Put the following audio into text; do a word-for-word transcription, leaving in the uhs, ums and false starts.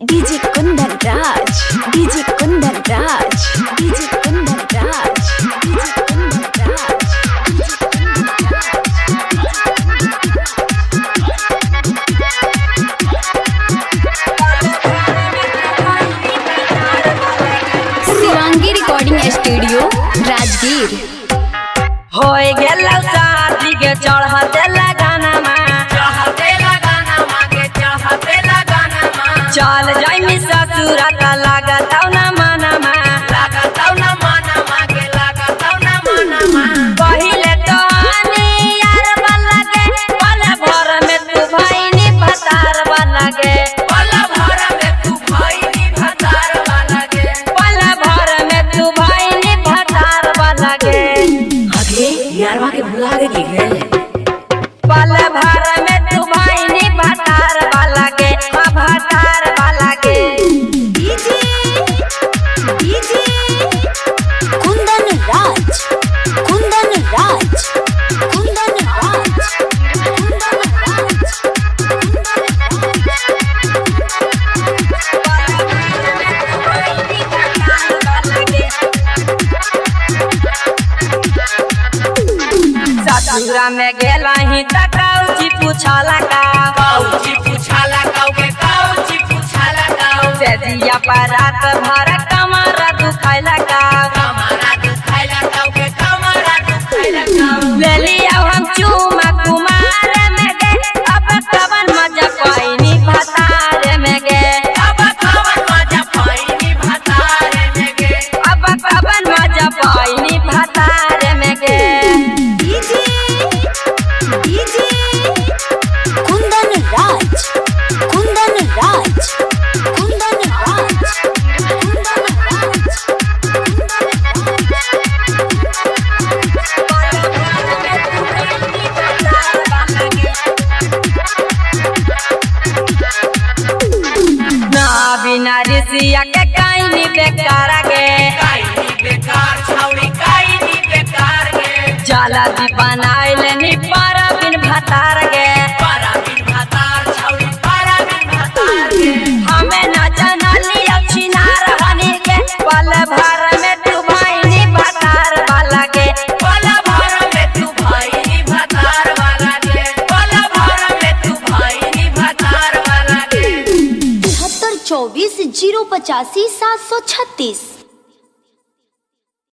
DJ Kundan Raj DJ Kundan Raj DJ Kundan Raj DJ Kundan Raj Shivangi recording studio Rajgir. होए गेल शादी के चढ़ते लगाना चढ़ते लगाना मांगे चढ़ते लगाना चल जाइमी ससुरा का लागत न मनमा लागतौ न माना मांगे लागतौ न माना पहिले तो आनी यार वाला के पल भर में तू भाई नी भतार वाला के पल भर में तू भाई नी भतार वाला के पल भर में तू भाई नी भतार वाला के अगे यारवा के भुला गई है पल भर में तू भाई नी भतार वाला के हाँ भतार वाला के डीजे डीजे कुंदन राज कुंदन राज कुंदन राज कुंदन राज ससुरा में गेला ही तकाउची पूछला का काउची पूछाला काउ के काउची पूछाला काउ तेजिया पर रात भर कमर दुखाइला का कमरा दुखाइला काउ के कमरा दुखाइला काउ ले लिया हम चूमा कुमार में गे अब कवन मजा पाइनी भतार में गे अब कवन मजा पाइनी भतारे में गे अब कवन मजा पाइनी भतार में गे डीजे डीजे कुंदन राज कुंदन राज कुंदन राज कुंदन राज ना बिना रिसिया के काइनी बेकार गे काइनी बेकार छौड़ी काइनी बेकार गे जाला दी बनाइल नी पारा बिन भतार गे पारा बिन भतार छौड़ी पारा बिन भतार गे हमें न जनली छिनार हनी के पल भर में तू भाई नी भतार वाला के पल भर में तू भाई नी भतार वाला गे पल भर में तू भाई नी भतार वाला गे तिहत्तर चौबीस जीरो पचासी सात सौ छत्तीस।